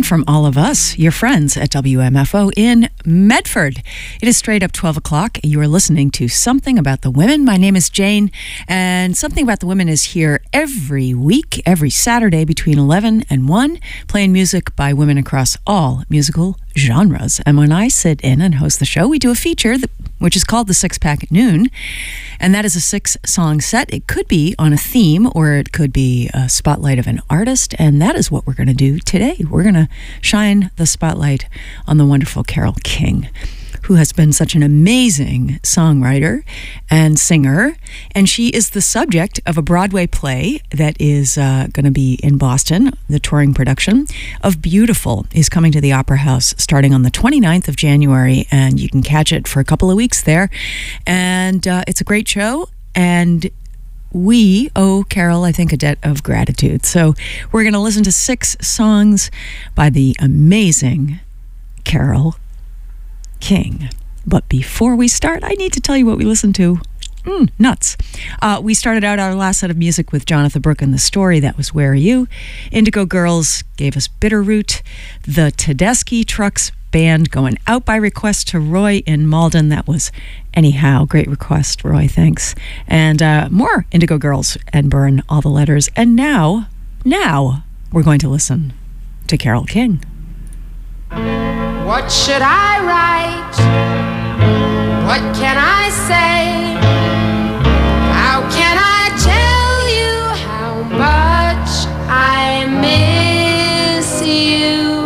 from all of us, your friends at WMFO in Medford. It is straight up 12 o'clock. You are listening to Something About the Women. My name is Jane, and Something About the Women is here every week, every Saturday between 11 and 1, playing music by women across all musical genres. And when I sit in and host the show, we do a feature which is called the Six Pack at Noon. And that is a 6-song set. It could be on a theme, or it could be a spotlight of an artist. And that is what we're going to do today. We're going to shine the spotlight on the wonderful Carole King, who has been such an amazing songwriter and singer. And she is the subject of a Broadway play that is going to be in Boston. The touring production of Beautiful is coming to the Opera House starting on the 29th of January, and you can catch it for a couple of weeks there. And it's a great show, and we owe Carole, I think, a debt of gratitude. So we're going to listen to 6 songs by the amazing Carole King. But before we start, I need to tell you what we listened to. Nuts. We started out our last set of music with Jonathan Brooke and The Story. That was Where Are You? Indigo Girls gave us Bitterroot. The Tedeschi Trucks Band, Going Out by Request to Roy in Malden. That was Anyhow. Great request, Roy. Thanks. And more Indigo Girls and Burn All the Letters. And now we're going to listen to Carole King. What should I write? What can I say? How can I tell you how much I miss you?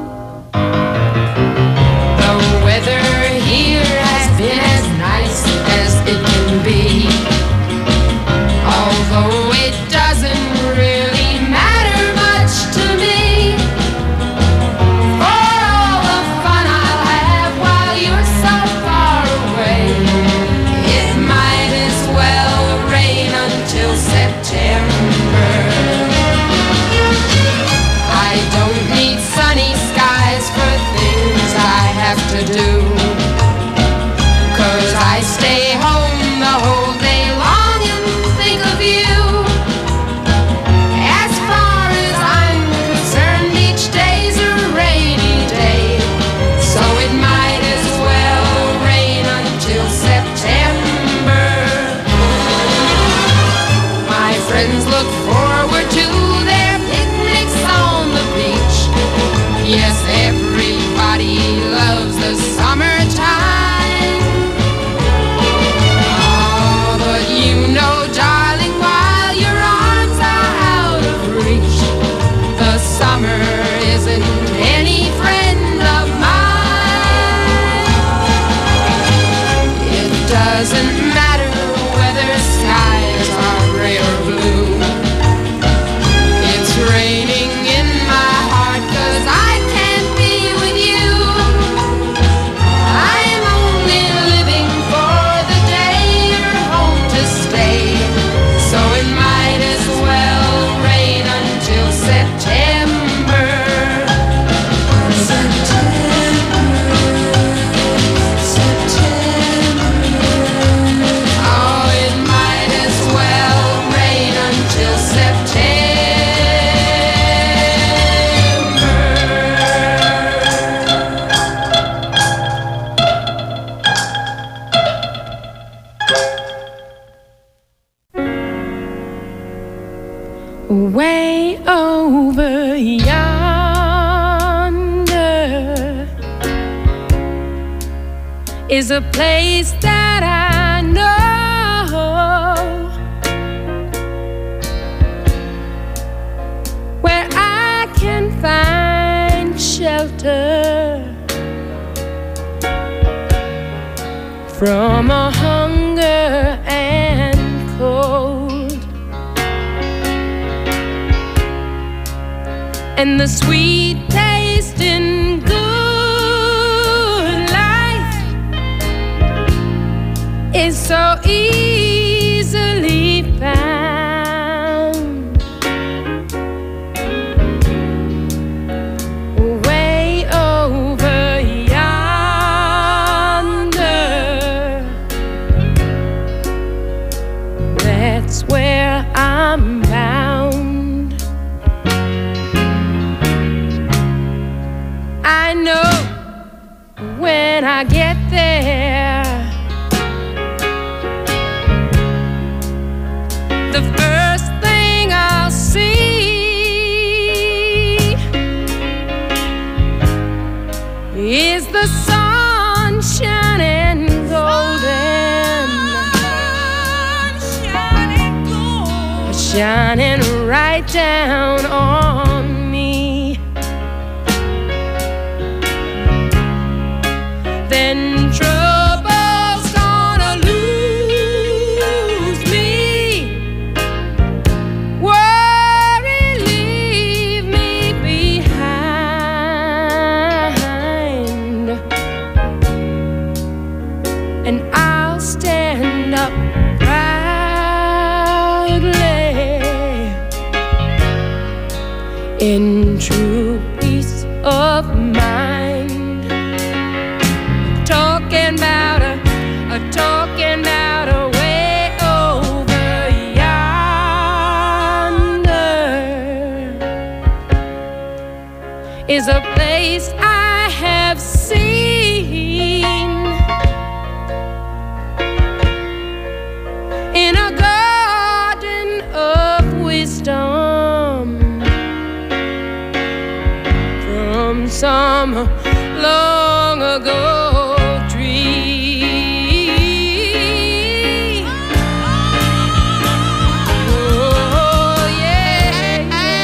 The weather here has been as nice as it can be, although it doesn't really matter much to me. To do, 'cause I stay home the whole day long and think of you. As far as I'm concerned, each day's a rainy day, so it might as well rain until September. My friends look forward to their picnics on the beach. Yes, everybody loves the summertime. Oh, but you know, darling, while your arms are out of reach, the summer isn't any friend of mine. It doesn't matter whether skies are gray or blue. It's raining in my heart 'cause I can't be with you. I'm only living for the day you're home to stay, so it might as well rain until September. Oh, it might as well rain until September. Way over yonder is a place that I know, where I can find shelter from a hunger and cold. And the sweet taste in good life is so easily found. Way over yonder, that's where I'm bound. I get there, the first thing I'll see is the sun shining golden, shining right down on me. Then trouble's gonna lose me, worry leave me behind, and I'll stand up in true peace of mind, talking about a way over yonder is a place I have seen in a garden of wisdom from some long ago dream. Oh yeah,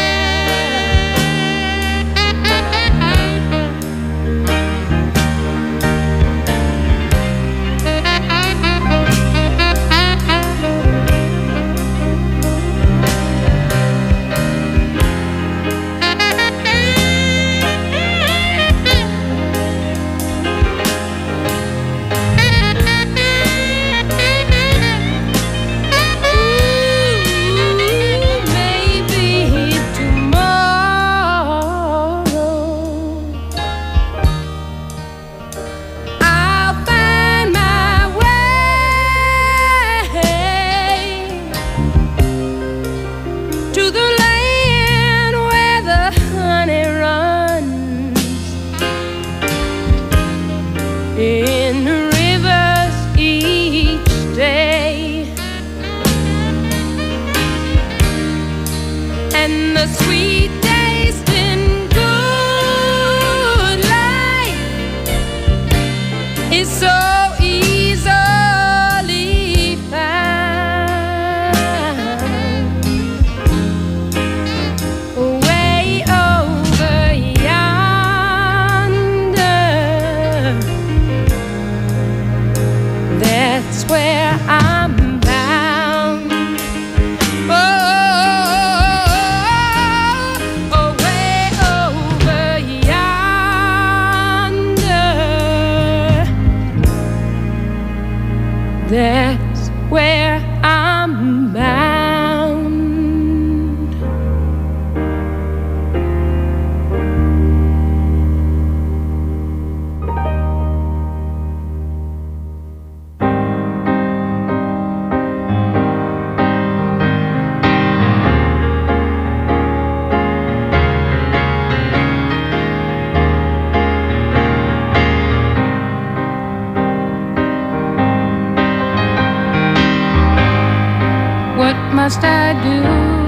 in rivers each day, and the sweet tasting good life is so easily found way over yonder. That's where I'm bound. Oh, way over yonder. That's where I'm bound. What must I do?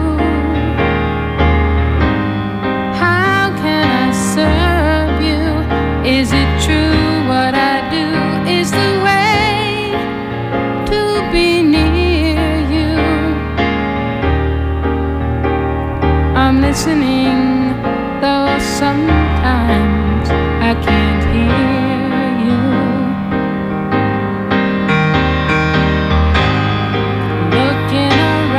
How can I serve you? Is it true what I do is the way to be near you? I'm listening, though sometimes I can't hear you. Looking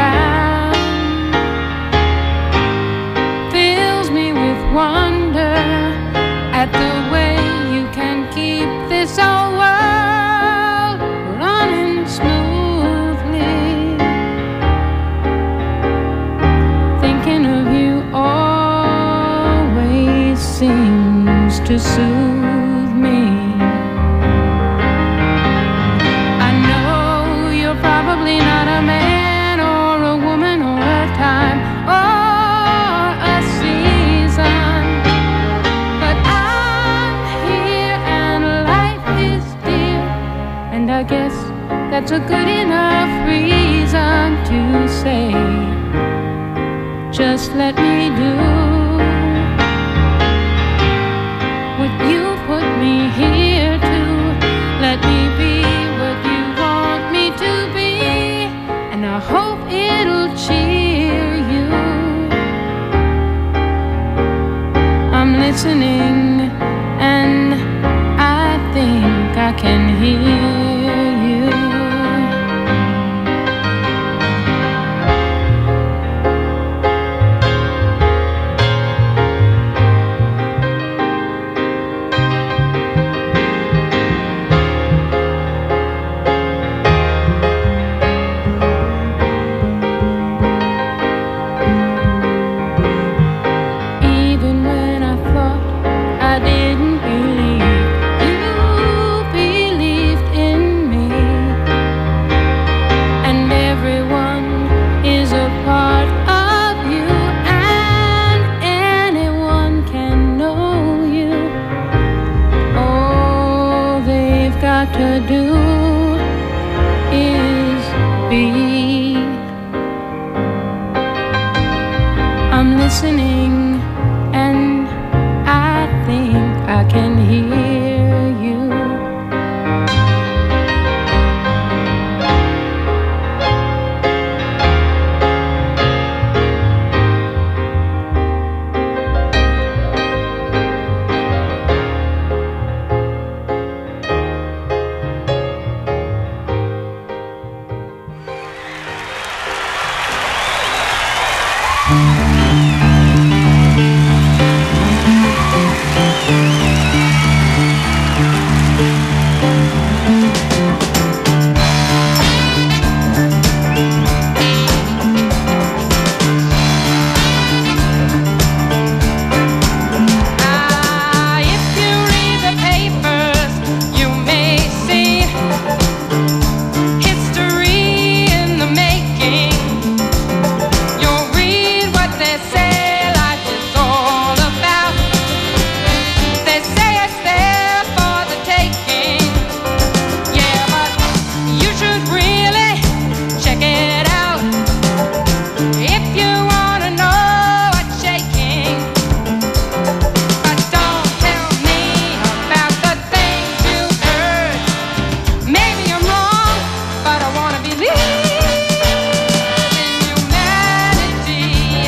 wonder at the way you can keep this old world running smoothly. Thinking of you always seems to soothe me. I know you're probably not a man or a woman or a time or a season, but I'm here and life is I guess that's a good enough reason to say, just let me do what you put me here to. Let me be what you want me to be, and I hope it'll cheer you. I'm listening, and I think I can hear you. Even when I thought I didn't believe, you believed in me. And everyone is a part of you, and anyone can know you. All they've got to do is be. I'm listening, and I think I can hear you. If you read the papers, you may see history in the making. You'll read what they say life is all about. They say it's there for the taking. Yeah, but you should really check it out if you wanna know what's shaking. But don't tell me about the things you've heard. Maybe I'm wrong, but I wanna believe in humanity.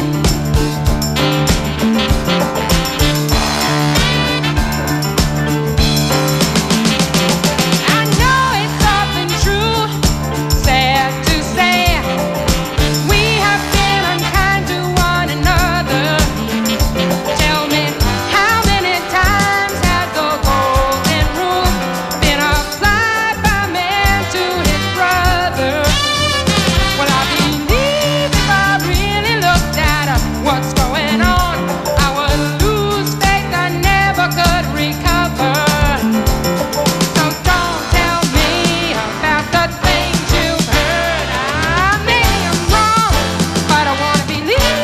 I know it's often true, sad to say, we have been unkind to one another. Tell me, how many times has the golden rule been applied by man to his brother? Well, I believe if I really looked at what's going on, I would lose faith I never could recover. So don't tell me about the things you've heard. Maybe I'm wrong, but I wanna believe.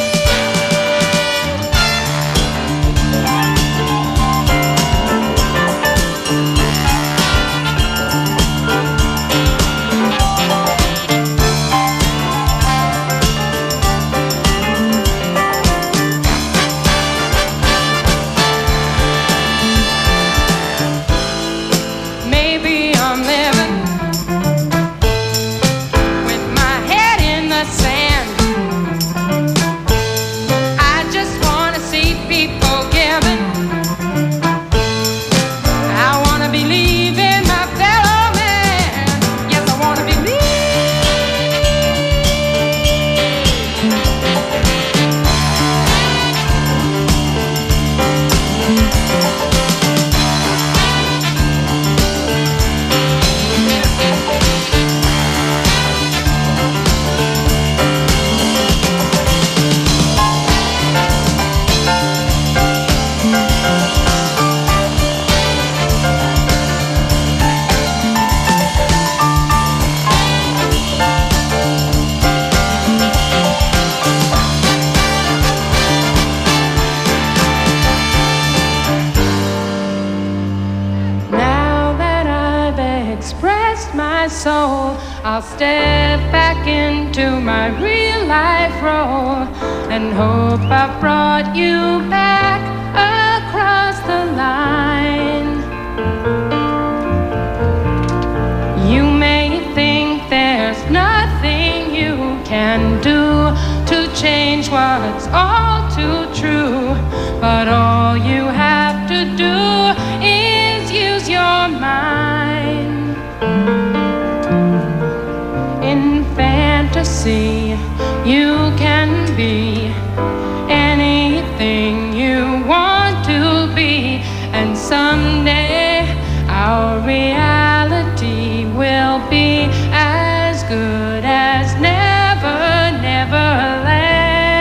Maybe I'm living with my head in the sand. I just wanna see people giving. I wanna believe in my fellow man. Yes, I wanna believe. Now that I've expressed I'll step back into my real life role and hope I brought you back across the line. You may think there's nothing you can do to change what's all too true, but all you have to do is use your mind. In fantasy, you can be anything you want to be, and someday our reality will be as good as Never, Neverland.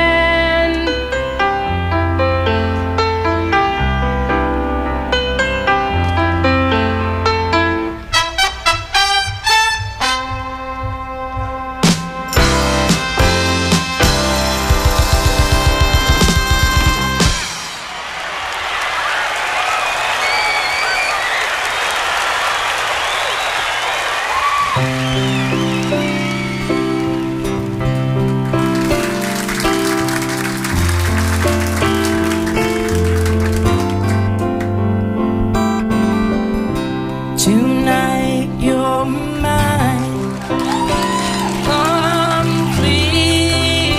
Tonight you're mine completely.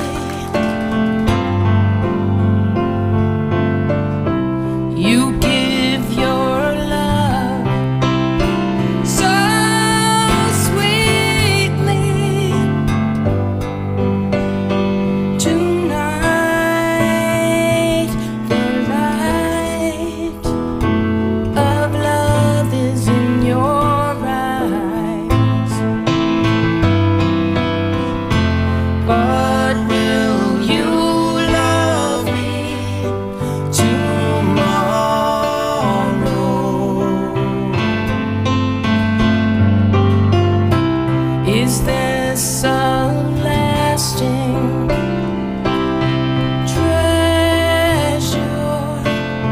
You give your love so sweetly. Tonight the light of love is in your eyes. But will you love me tomorrow? Is this a lasting treasure,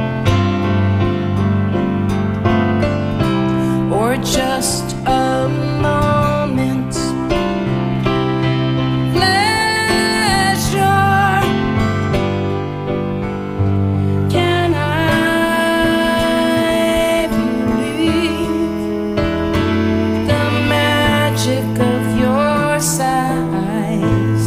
or just a moment's pleasure? Can I believe the magic of your sighs?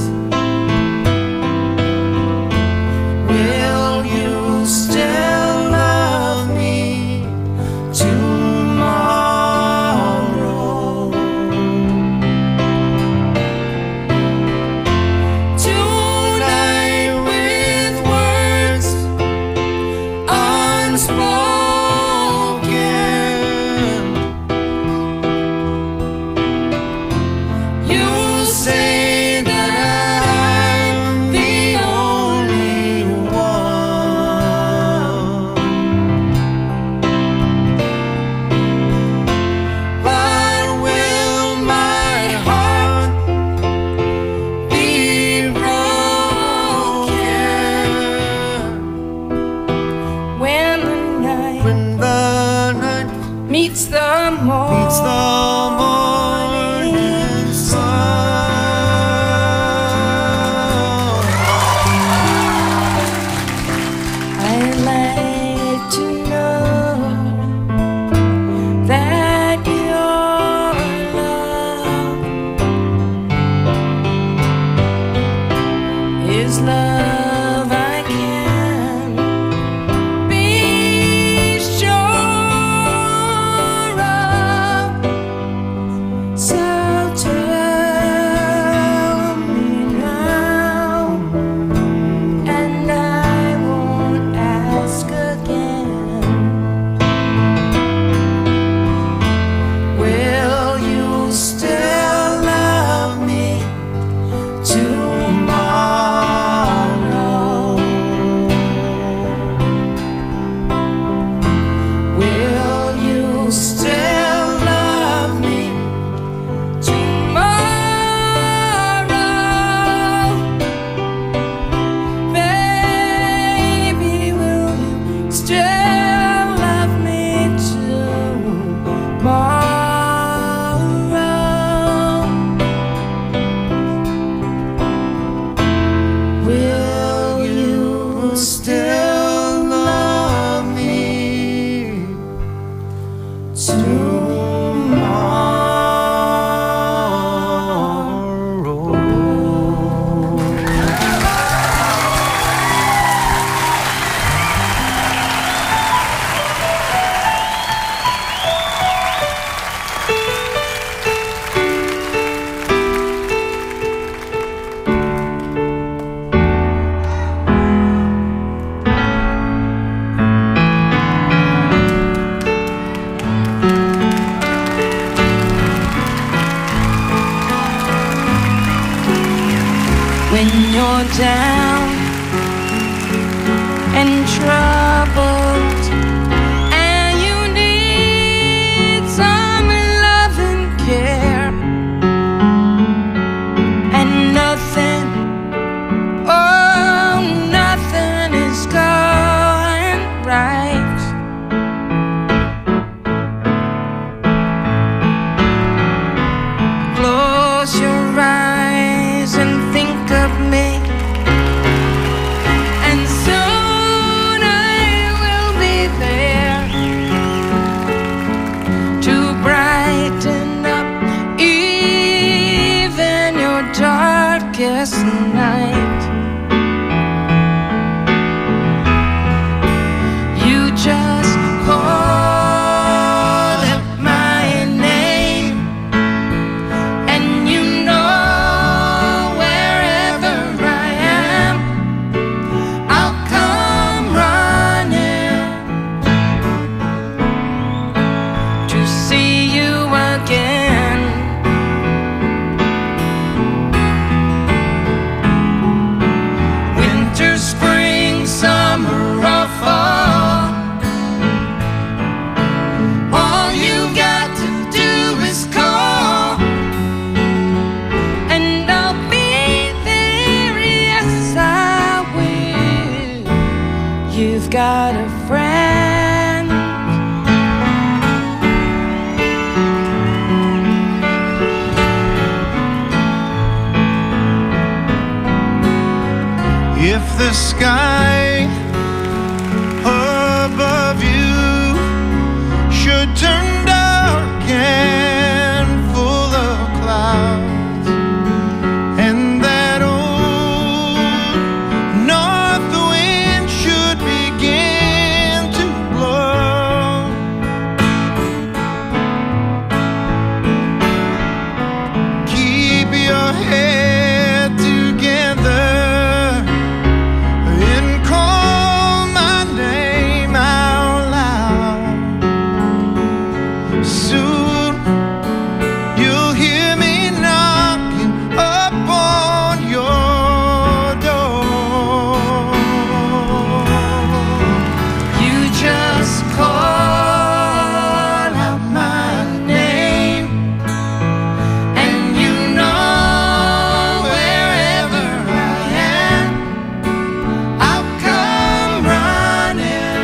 Will you still love me tomorrow? Tonight, with words unspoken, you say that I'm the only one. But will my heart be broken when the night meets the morning sun? I'd like to know that your love is love I can be sure of. So tell me now, and I won't ask again. Will you still love me tomorrow? Will you still love me tomorrow? Baby, will you still love me tomorrow? just call out my name, and you know wherever I am, I'll come running to see you again. Winter, spring, summer, or fall, all you got to do is call, and I'll be there. Yes, I will. You've got a friend. If the sky above you should turn dark and full of clouds, and that old north wind should begin to blow, keep your head together and call my name out loud. Soon you'll hear me knocking upon your door. You just call out my name, and you know wherever I am, I'll come running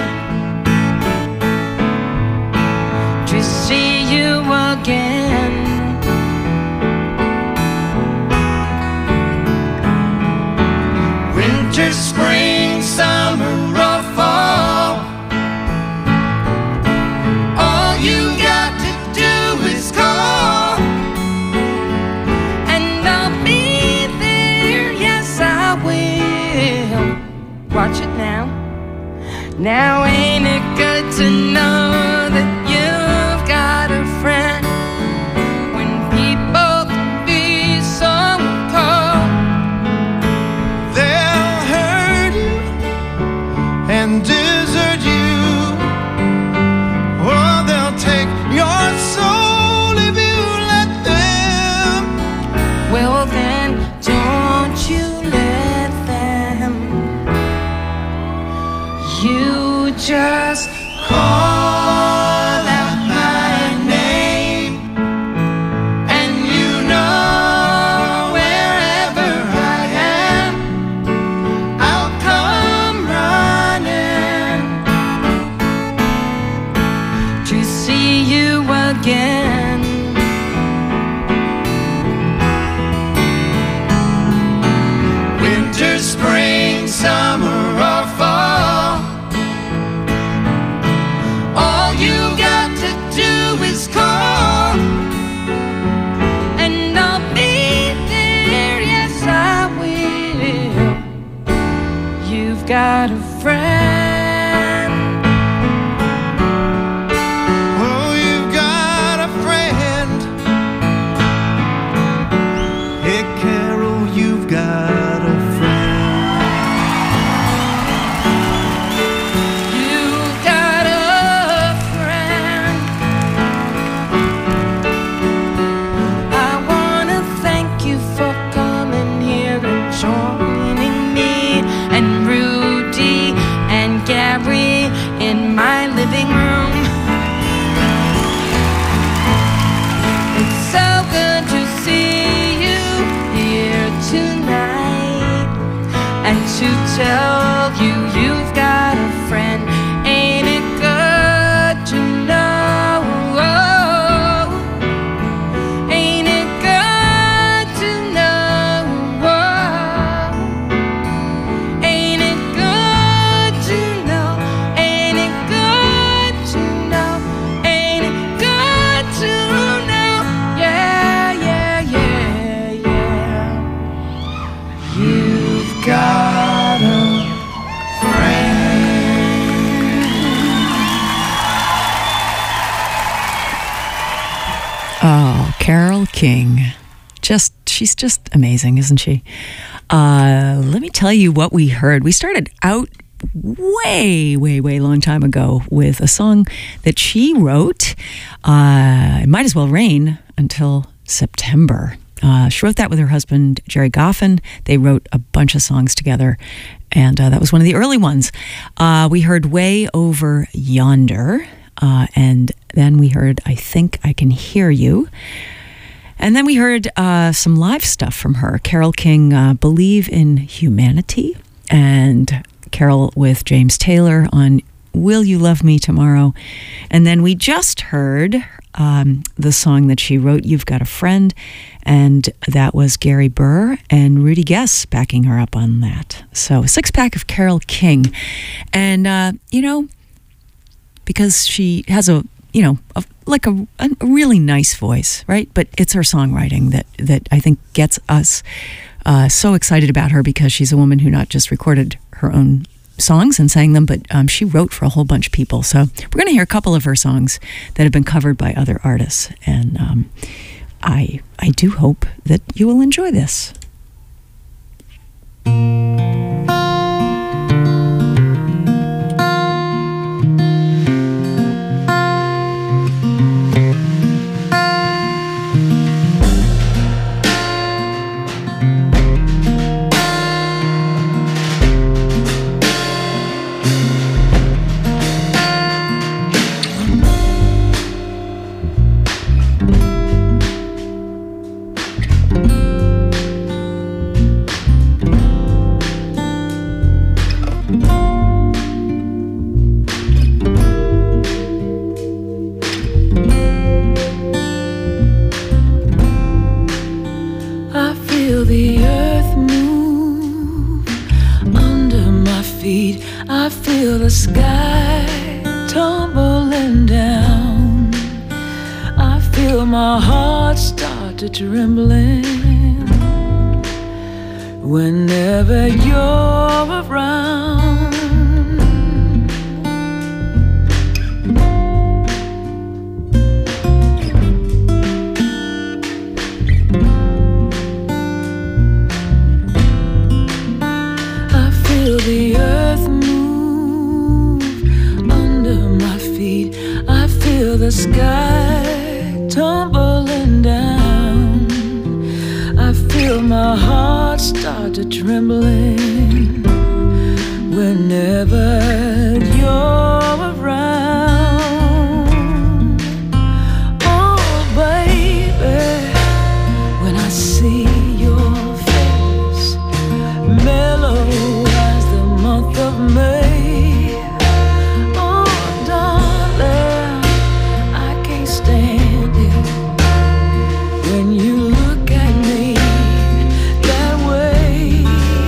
to see you again. Winter, spring, summer, or fall, all you got to do is call, and I'll be there. Yes, I will. Watch it now. Now ain't it good to know that you've got a friend when people can be so cold? They'll hurt you and desert you, or they'll take your soul if you let them. Well then, don't you let them. You just call out my name, and you know wherever I am, I'll come running to see you again. Winter, spring, summer, or fall, all you got to do is call, and I'll be there. Yes, I will. You've got a friend. Oh, you've got a friend. Hey, Carol, you've got a friend. You've got a friend. I wanna thank you for coming here and joining me and Rudy and Gary in my living room. It's so good to see you here tonight, and to tell you you've got a friend. Ain't it good to know? Ain't it good to know? Ain't it good to know? Ain't it good to know? Ain't it good to know? Yeah, yeah, yeah, yeah. You've got a Carole King. She's just amazing, isn't she? Let me tell you what we heard. We started out way long time ago with a song that she wrote. It might as well rain until September. She wrote that with her husband, Jerry Goffin. They wrote a bunch of songs together, and that was one of the early ones. We heard Way Over Yonder, and then we heard I Think I Can Hear You. And then we heard some live stuff from her. Carole King, Believe in Humanity, and Carole with James Taylor on Will You Love Me Tomorrow. And then we just heard the song that she wrote, You've Got a Friend, and that was Gary Burr and Rudy Guess backing her up on that. So a six-pack of Carole King. And, because she has a really nice voice, right? But it's her songwriting that I think gets us so excited about her, because she's a woman who not just recorded her own songs and sang them, but she wrote for a whole bunch of people. So we're going to hear a couple of her songs that have been covered by other artists, and I do hope that you will enjoy this. I feel the sky tumbling down. I feel my heart start to trembling whenever you're around. I feel the earth move under my feet. I feel the sky tumbling down. I feel my heart start to trembling whenever you're around. Oh baby, when I see your face, mellow as the month of May. Oh darling, I can't stand it when you look at me that way.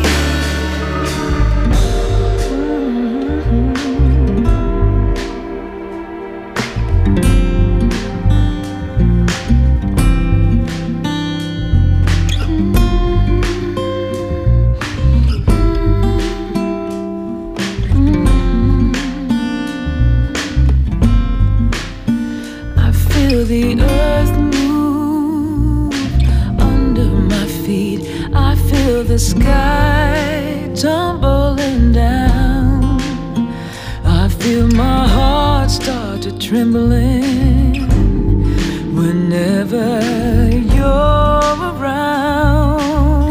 I feel the earth move under my feet. I feel the sky tumbling down. I feel my heart start to trembling whenever you're around.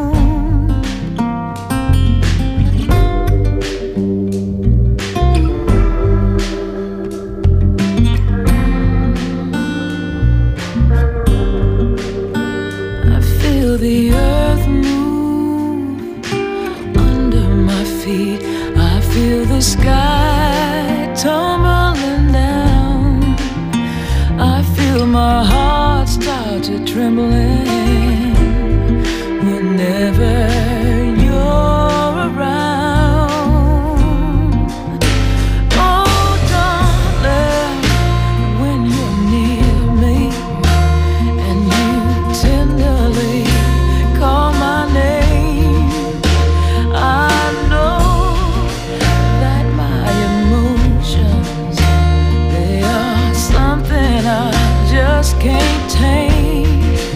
I feel the earth move under my feet. I feel the sky tumbling down. I feel my heart start to trembling whenever you're around. Oh darling, when you're near me and you tenderly call my name, I know that my emotions, they are something I just can't tame.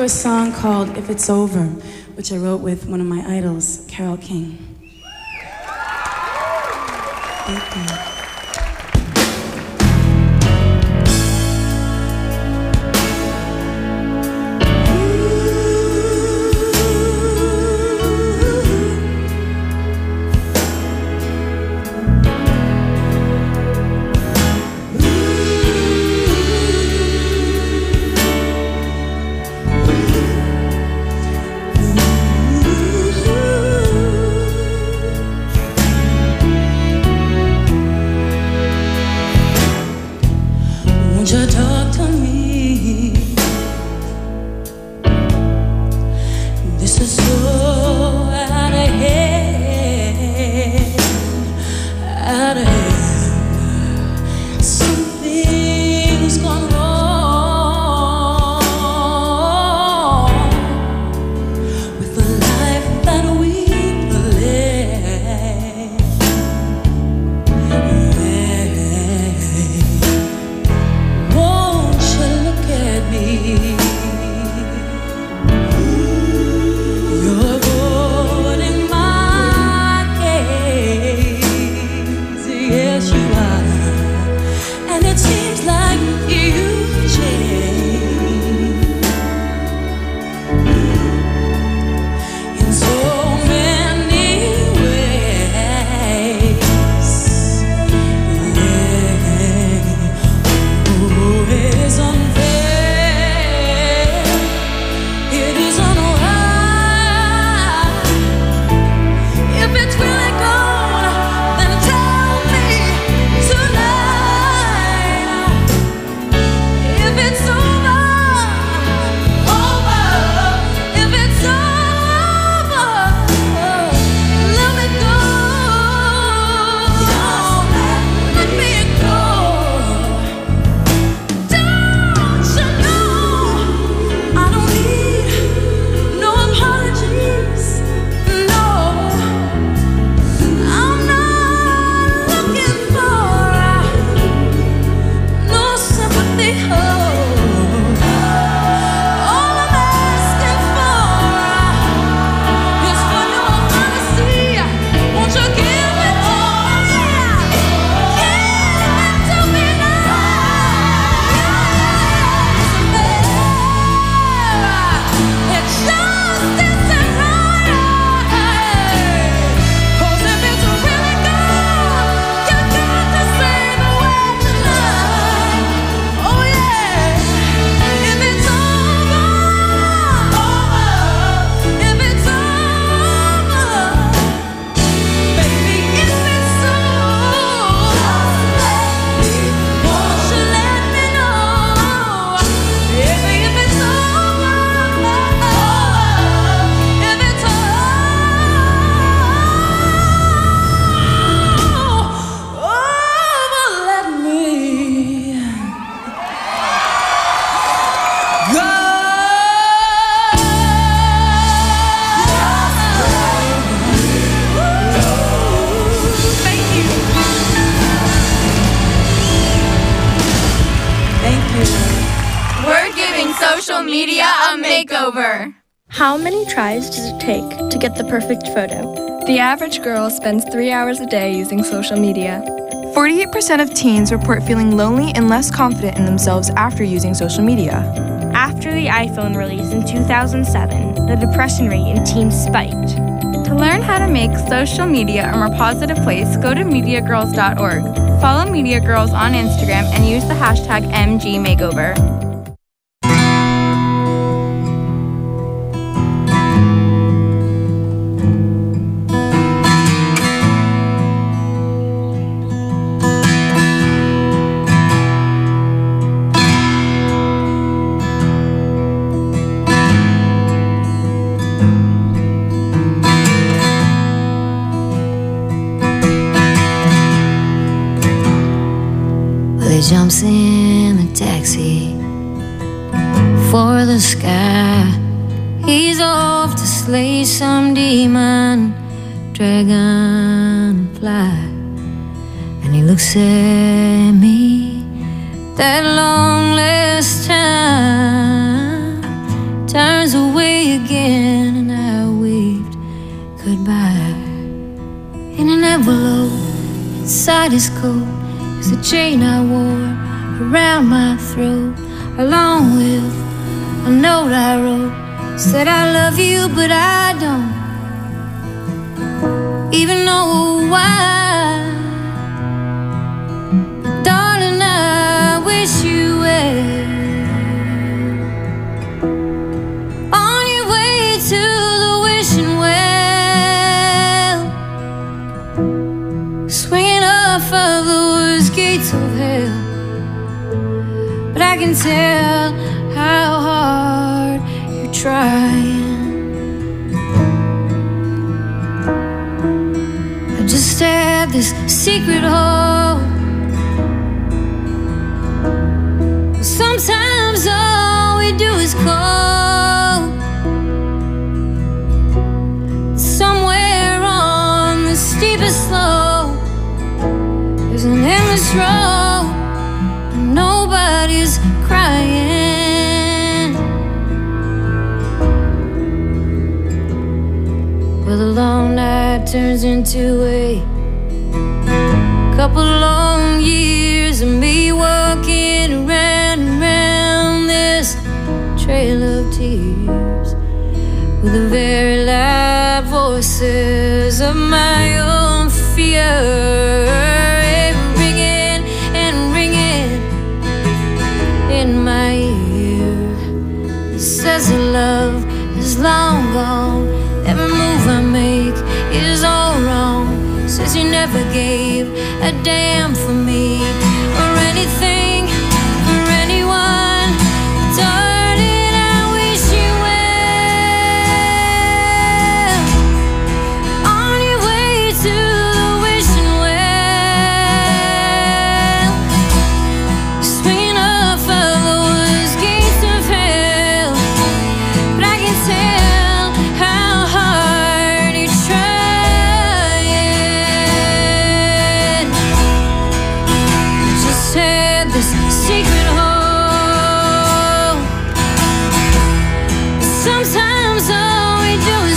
a song called If It's Over, which I wrote with one of my idols, Carole King. Thank you. Won't you talk to me? This is so out of hand, out of hand. Something's gone wrong with the life that we live. Won't you look at me? You're good in my case, yes you are. And it seems like you changed in so many ways. Yeah. Oh, it is unfair. It is unright. If it's really gone, then tell me tonight. If it's over, over. If it's over, let me go. Let me go. Don't you know I don't need no apologies? No, I'm not looking for no sympathy. All I'm asking for is for your honesty. Won't you give it to me? Give it to me now. It's just isn't right. 'Cause if it's really gone, you got to say the word tonight. Oh yeah. If it's over, if it's over, baby, if it's over, won't you let me know? Baby, if it's over, if it's over, let me go. Thank you. Thank you. We're giving social media a makeover. How many tries does it take to get the perfect photo? The average girl spends 3 hours a day using social media. 48% of teens report feeling lonely and less confident in themselves after using social media. After the iPhone release in 2007, the depression rate in teens spiked. To learn how to make social media a more positive place, go to MediaGirls.org. Follow Media Girls on Instagram and use the hashtag MGMakeover. Well, he jumps in a taxi for the sky. He's off to slay some demon, dragonfly. And he looks at me that long last time, turns an envelope inside his coat is a chain I wore around my throat, along with a note I wrote. Said I love you, but I don't even know why. Darling, I wish you well on your way to the wishing well, swinging off of those gates of hell. But I can tell how hard you're trying. I just had this secret hope. Sometimes all we do is call. Somewhere on the steepest slope there's an endless road, and nobody's crying. Well, the long night turns into a couple long years of me walking around and around this trail of tears, with the very loud voices of my own fear ringing and ringing in my ear. It says that love is long gone, every move I make is all wrong. Says you never gave a damn for me or anything or anyone. Darling, I wish you well on your way to the wishing well, swinging off of those gates of hell. But I can tell how hard you're trying. Just had this secret hope. Sometimes all we do is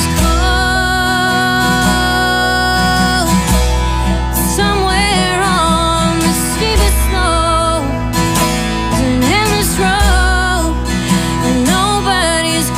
call. Somewhere on the steepest slope is an endless road, and nobody's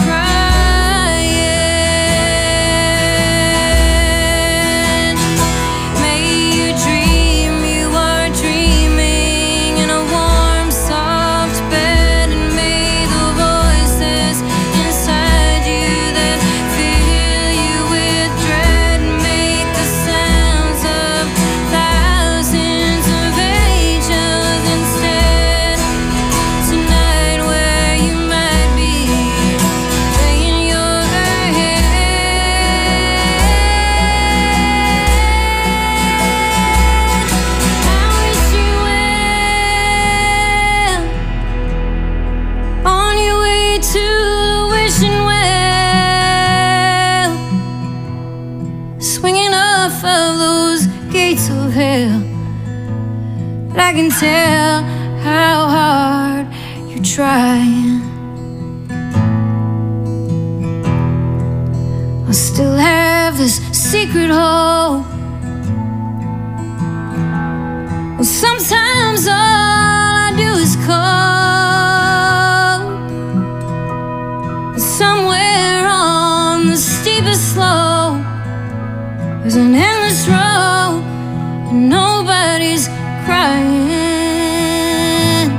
crying. May you dream you are dreaming in a warm, soft bed, and may the voices inside you that fill you with dread make the sounds of thousands of angels instead. Tonight, where you might be laying your head, I wish you well on your way to the wishing well, swinging off of those gates of hell. But I can tell how hard you're trying. I still have this secret hope. Well, sometimes all I do is call. Somewhere on the steepest slope there's an endless road, and nobody's crying.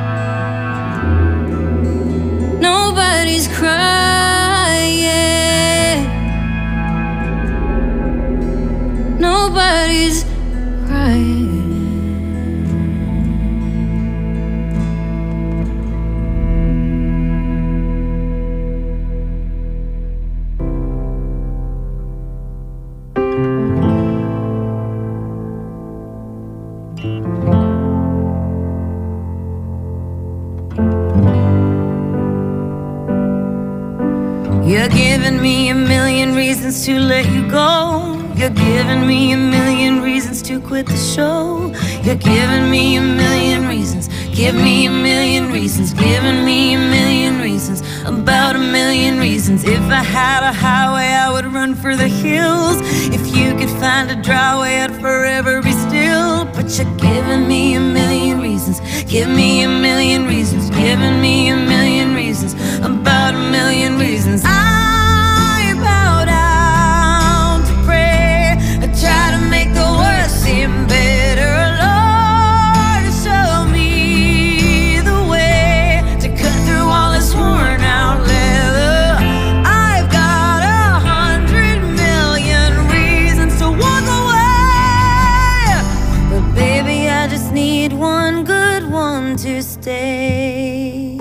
Nobody's crying. Nobody's crying. You're giving me a million reasons to let you go. You're giving me a million reasons to quit the show. You're giving me a million reasons. Give me a million reasons. Giving me a million reasons. about a million reasons. If I had a highway, I would run for the hills. If you could find a dry way, I'd forever be still. But you're giving me a million reasons. Give me a million reasons. Giving me a million reasons. About a million reasons. I bow down to pray. I try to make the worst seem better. Lord, show me the way to cut through all this worn out leather. I've got 100 million reasons to walk away, but baby, I just need one good one to stay.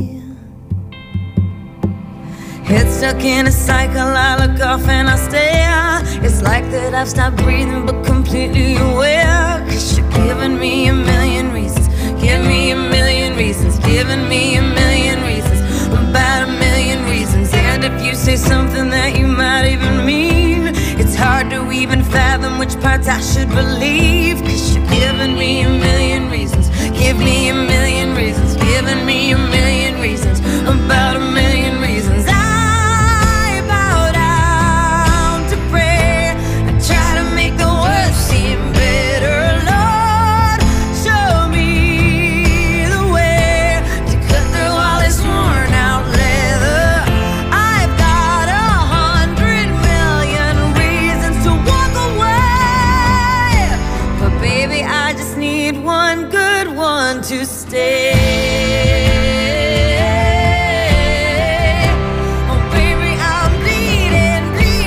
Head stuck in a cycle, I look off and I stare. It's like that I've stopped breathing but completely aware. Cause you're giving me a million reasons. Give me a million reasons. Giving me a million reasons. About a million reasons. And if you say something that you might even mean, it's hard to even fathom which parts I should believe. Cause you're giving me a million reasons. Give me a million reasons. Giving me a million reasons. About a million reasons. I bow down to pray. I try to make the worst seem better. Lord, show me the way to cut through all this worn out leather. I've got 100 million reasons to walk away, but baby, I just need one good one to stay. Oh baby, I'm bleeding,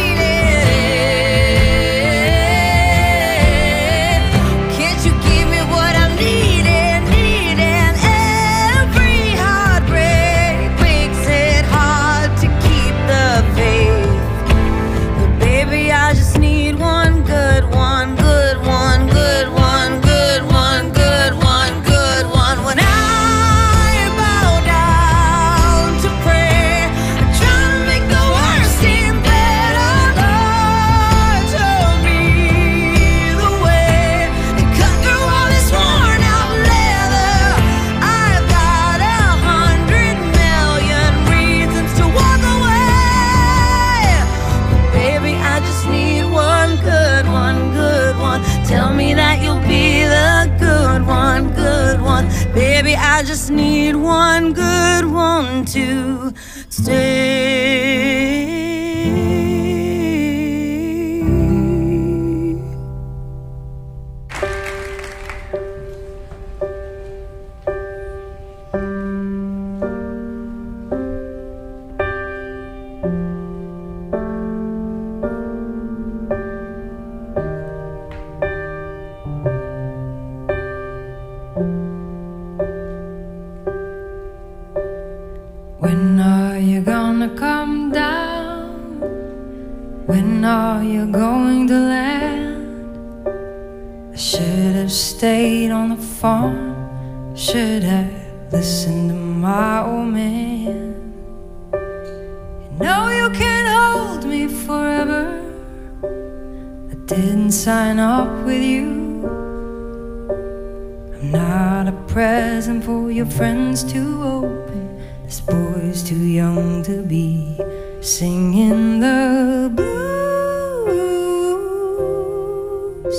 bleeding. Can't you give me what I'm needing, needing? Every heartbreak makes it hard to keep the faith, but baby, I just need one good one, good one, good one, good one, good one, good one. When I bow down to pray, I try to make the worst seem better. Lord, show me the way to cut through all this worn out leather. I've got 100 million reasons to walk away, but baby, I just need one good one, good one. Tell me that you'll be the good one, good one. Baby, I just need one good one to stay. When are you gonna come down? When are you going to land? I should have stayed on the farm, should have listened to my old man. You know you can't hold me forever. I didn't sign up with you. I'm not a present for your friends to open. This boy's too young to be singing the blues.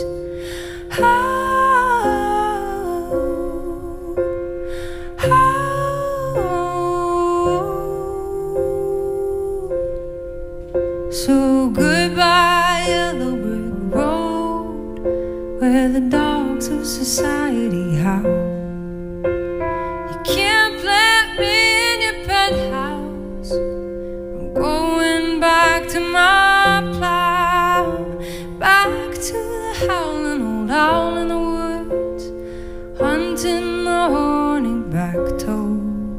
So goodbye, yellow brick road, where the dogs of society howl. You can't plant me in your penthouse. I'm going back to my plow, back to the howling old owl in the woods, hunting the horny-back toad.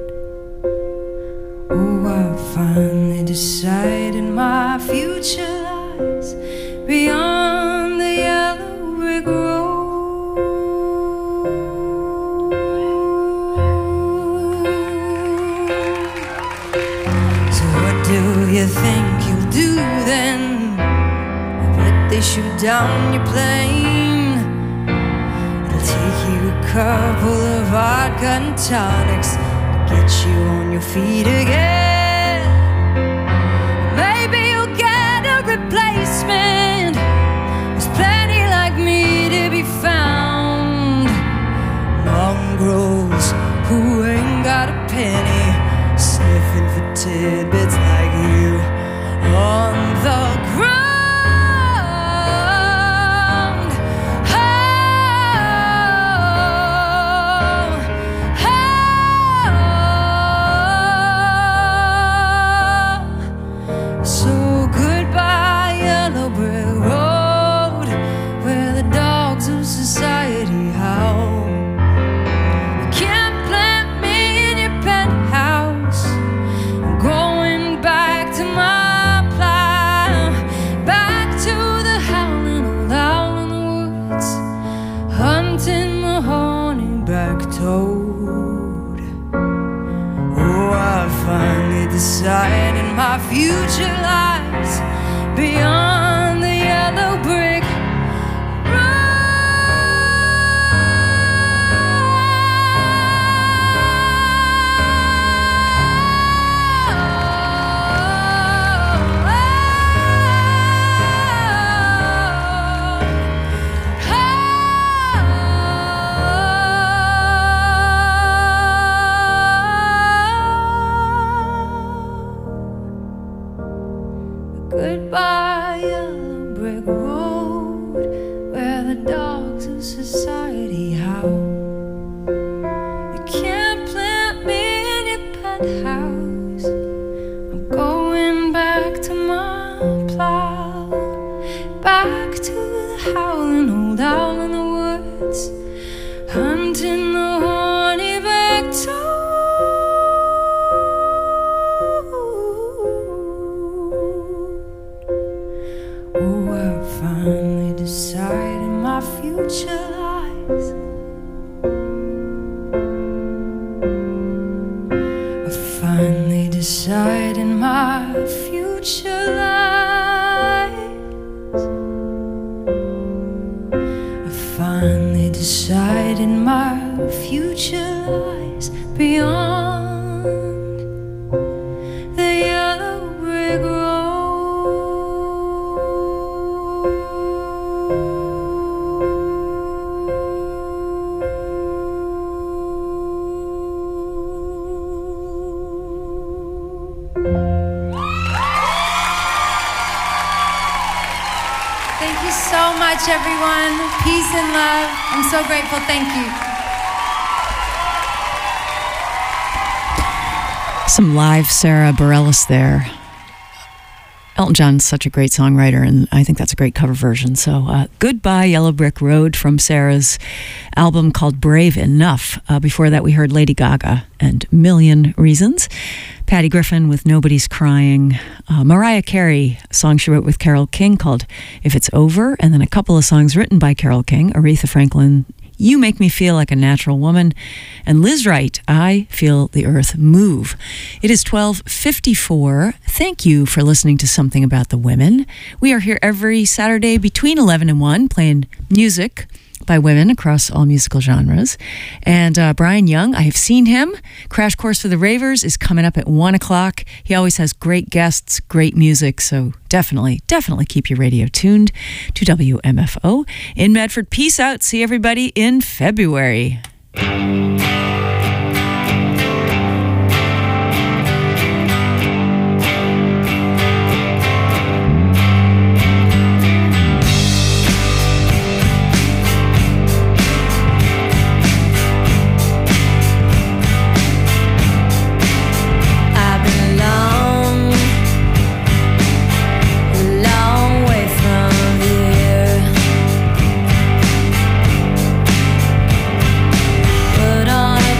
Oh, I finally decided my future lies beyond the yellow brick road. So what do you think you'll do then? I bet they shoot down your plane. It'll take you a couple of vodka and tonics to get you on your feet again. deciding my future lies beyond the yellow brick Goodbye, yellow brick road, where the dogs of society howl. You can't plant me in your penthouse. I'm going back to my plow, back to the howling old owl in the woods, hunting the horny vector. Oh, I finally decided my future lies. I finally decided my future lies. I finally decided my future lies beyond the yellow brick road. Thank you so much, everyone. Peace and love. I'm so grateful. Thank you. Some live Sarah Bareilles there. Elton John's such a great songwriter, and I think that's a great cover version. So, Goodbye Yellow Brick Road from Sarah's album called Brave Enough. Before that, we heard Lady Gaga and Million Reasons. Patty Griffin with Nobody's Crying. Mariah Carey, a song she wrote with Carole King called If It's Over, and then a couple of songs written by Carole King, Aretha Franklin, You Make Me Feel Like a Natural Woman, and Liz Wright, I Feel the Earth Move. It is 12:54. Thank you for listening to Something About the Women. We are here every Saturday between 11 and 1 playing music by women across all musical genres. And Brian Young, I have seen him. Crash Course for the Ravers is coming up at 1 o'clock. He always has great guests, great music, so definitely keep your radio tuned to WMFO in Medford. Peace out. See everybody in February. Put on a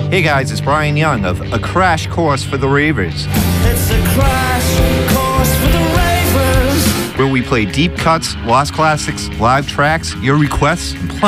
Hey guys, it's Brian Young of A Crash Course for the Ravers. It's a crash course for the ravers. Where we play deep cuts, lost classics, live tracks, your requests, and